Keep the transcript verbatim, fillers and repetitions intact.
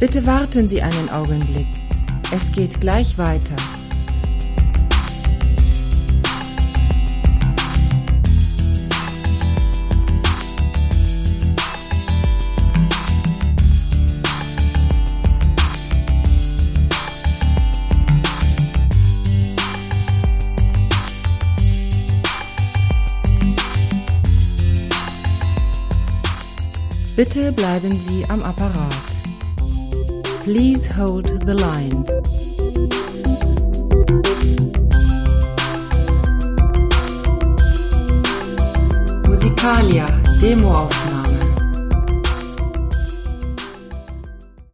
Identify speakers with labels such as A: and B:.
A: Bitte warten Sie einen Augenblick. Es geht gleich weiter. Bitte bleiben Sie am Apparat. Please hold the line. Musicalia, Demoaufnahme.